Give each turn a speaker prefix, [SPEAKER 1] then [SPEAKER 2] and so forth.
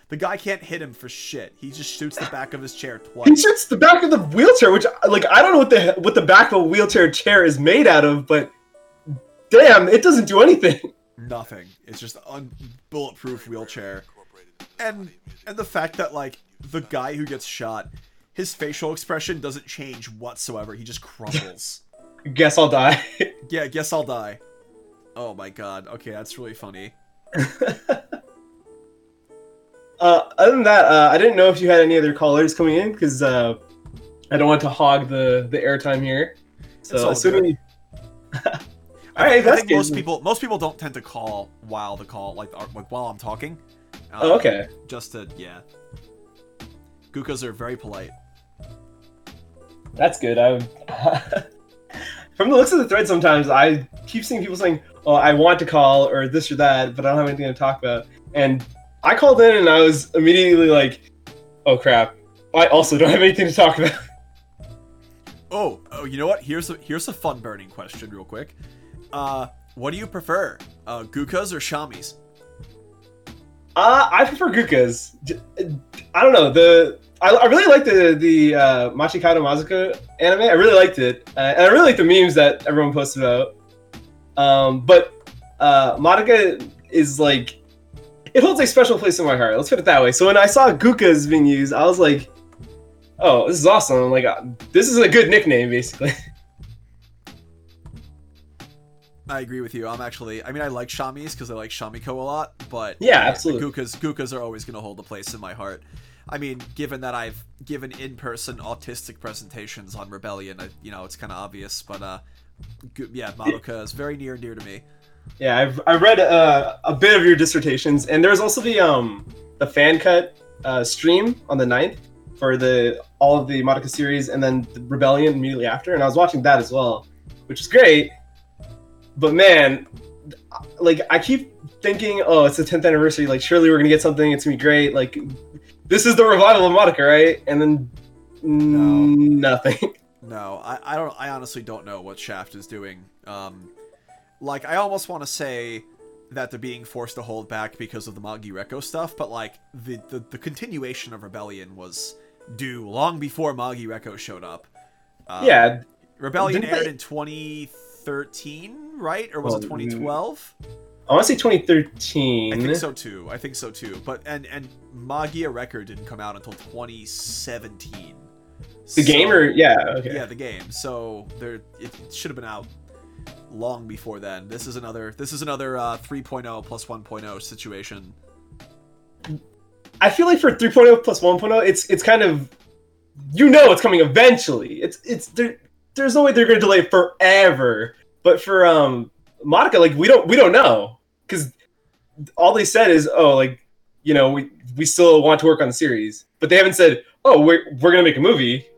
[SPEAKER 1] The guy can't hit him for shit. He just shoots the back of his chair
[SPEAKER 2] He
[SPEAKER 1] twice.
[SPEAKER 2] shoots the back of the wheelchair, which like I don't know what the back of a wheelchair chair is made out of, but damn, it doesn't do anything.
[SPEAKER 1] Nothing. It's just a bulletproof wheelchair. And the fact that like the guy who gets shot, his facial expression doesn't change whatsoever. He just crumbles.
[SPEAKER 2] Guess I'll die.
[SPEAKER 1] Yeah, guess I'll die. Oh my god. Okay, that's really funny.
[SPEAKER 2] Other than that, I didn't know if you had any other callers coming in because I don't want to hog the airtime here. So assuming. All right,
[SPEAKER 1] I think most people don't tend to call while while I'm talking.
[SPEAKER 2] Oh, okay.
[SPEAKER 1] Just to Gookas are very polite.
[SPEAKER 2] That's good. From the looks of the thread, sometimes I keep seeing people saying, "Oh, I want to call" or this or that, but I don't have anything to talk about. And I called in and I was immediately like, "Oh crap! I also don't have anything to talk about."
[SPEAKER 1] Oh, you know what? Here's a fun burning question, real quick. What do you prefer, Gookas or Shamis?
[SPEAKER 2] I prefer Gukas. I don't know. I really like the Machikado Mazuka anime. I really liked it, and I really like the memes that everyone posted about. But Madoka is like, it holds a special place in my heart. Let's put it that way. So when I saw Gukas being used, I was like, "Oh, this is awesome!" Like, this is a good nickname, basically.
[SPEAKER 1] I agree with you. I like Shamis because I like Shamiko a lot, but
[SPEAKER 2] yeah, absolutely.
[SPEAKER 1] Gukas are always going to hold a place in my heart. I mean, given that I've given in-person autistic presentations on Rebellion, it's kind of obvious, but yeah, Madoka is very near and dear to me.
[SPEAKER 2] Yeah, I read a bit of your dissertations, and there's also the fan cut stream on the 9th for all of the Madoka series, and then the Rebellion immediately after, and I was watching that as well, which is great. But man, like I keep thinking, oh, it's the 10th anniversary. Like surely we're gonna get something. It's gonna be great. Like this is the revival of Madoka, right? And then nothing.
[SPEAKER 1] No, I honestly don't know what Shaft is doing. Like I almost want to say that they're being forced to hold back because of the Magi Reko stuff, but like the continuation of Rebellion was due long before Magi Reko showed up.
[SPEAKER 2] Yeah,
[SPEAKER 1] Rebellion aired in 2013, right? Or was it 2012?
[SPEAKER 2] I want to say 2013.
[SPEAKER 1] I think so too. But and Magia Record didn't come out until 2017.
[SPEAKER 2] The game, or yeah, okay.
[SPEAKER 1] Yeah, the game. So it should have been out long before then. This is another 3.0 plus 1.0 situation.
[SPEAKER 2] I feel like for 3.0 plus 1.0, it's kind of, it's coming eventually. There's no way they're gonna delay it forever. But for Madoka, like we don't know, because all they said is, oh, like we still want to work on the series, but they haven't said, oh, we're gonna make a movie.